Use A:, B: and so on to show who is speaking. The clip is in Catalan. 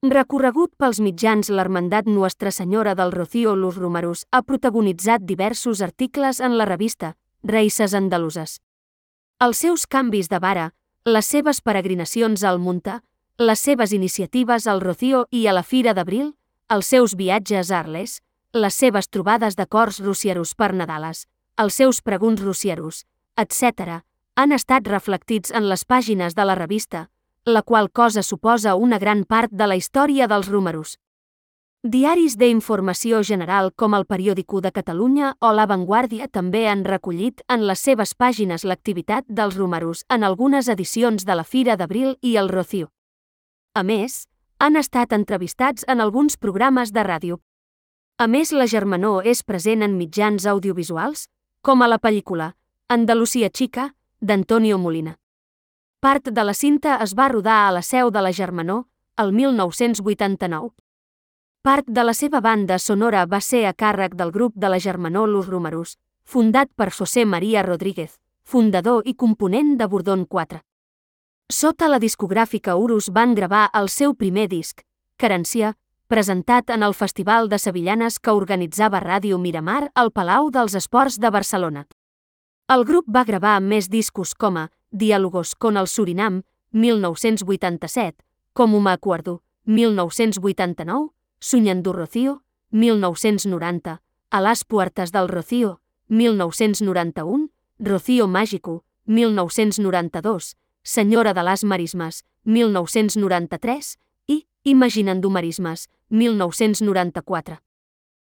A: Recorregut pels mitjans, l'Hermandat Nuestra Senyora del Rocío Los Romeros ha protagonitzat diversos articles en la revista Raïces Andaluses. Els seus canvis de vara, les seves peregrinacions al Munta, les seves iniciatives al Rocío i a la Fira d'Abril, els seus viatges a Arles, les seves trobades de cors rocieros per Nadales, els seus pregons rocieros, etc., han estat reflectits en les pàgines de la revista, la qual cosa suposa una gran part de la història dels Romeros. Diaris d'informació general com el Periòdico de Catalunya o La Vanguardia també han recollit en les seves pàgines l'activitat dels Romeros en algunes edicions de la Fira d'Abril i el Rocío. A més, han estat entrevistats en alguns programes de ràdio. A més, la germanor és present en mitjans audiovisuals, com a la pel·lícula Andalusia Chica, d'Antonio Molina. Part de la cinta es va rodar a la seu de la germanor, el 1989. Part de la seva banda sonora va ser a càrrec del grup de la germanor Los Romeros, fundat per José María Rodríguez, fundador i component de Bordón 4. Sota la discogràfica Urus van gravar el seu primer disc, Querència, presentat en el Festival de Sevillanes que organitzava Ràdio Miramar al Palau dels Esports de Barcelona. El grup va gravar més discos com a Diálogos con el Surinam, 1987, Como me acuerdo, 1989, Soñando Rocío, 1990, A las puertas del Rocío, 1991, Rocío Mágico, 1992, Senyora de les Marismes, 1993 i Imaginando Marismes, 1994.